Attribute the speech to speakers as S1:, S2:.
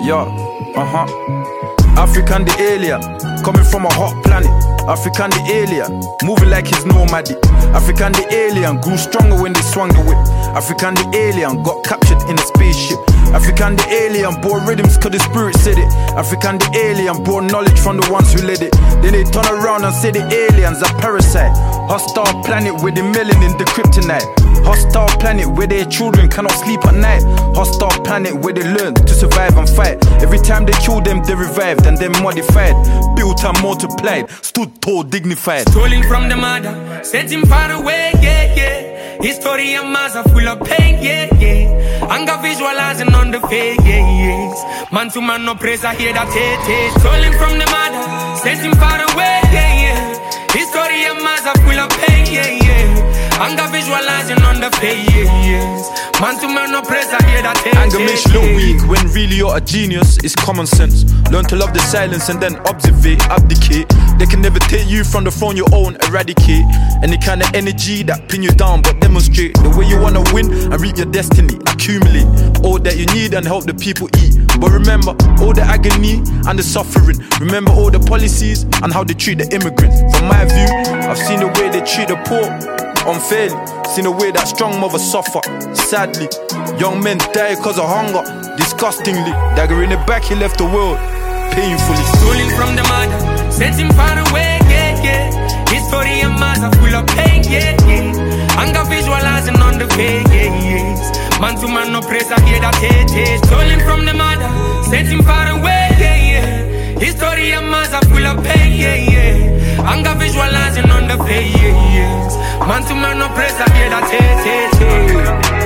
S1: African the alien, coming from a hot planet. African the alien, moving like he's nomadic. African the alien, grew stronger when they swung the whip. African the alien, got captured in a spaceship. African the alien, bore rhythms cause the spirit said it. African the alien, brought knowledge from the ones who led it. Then they turn around and say the aliens are parasite. Hostile planet with the melanin, the kryptonite. Hostile planet where their children cannot sleep at night. Hostile planet where they learn to survive and fight. Every time they kill them, they revived and then modified. Built and multiplied, stood tall, dignified.
S2: Stolen from the mother, sent him far away, yeah, yeah. History and mass are full of pain, yeah, yeah. Anger visualizing on the face, yeah, yes. Man to man, no praise, I hear that, hey. Stolen from the mother, sent him far away, yeah, yeah. History and mass are full of pain, yeah, yeah. Anger visualizing on the face, yeah, yes. Man to man, no praise, I hear that, hey.
S1: Anger makes you look weak when really you're a genius. It's common sense. Learn to love the silence and then observe, abdicate. They can never take you from the throne you own, eradicate any kind of energy that pin you down, but demonstrate the way you wanna win and reach your destiny. Accumulate all that you need and help the people eat. But remember all the agony and the suffering. Remember all the policies and how they treat the immigrants. From my view, I've seen the way they treat the poor unfairly. Seen the way that strong mothers suffer. Sadly, young men die cause of hunger. Disgustingly, dagger in the back, he left the world painfully.
S2: Stolen from the mother, sent him far away, yeah, yeah. History and mass are full of pain, yeah, yeah. Anger visualizing on the face, yeah, yes. Man to man, no praise, I hear that, hey. Stolen from the mother, sent him far away, yeah, yeah. History and mass are full of pain, yeah, yeah. Anger visualizing on the face, yeah, yes. Man to man, no praise, I hear that, hey.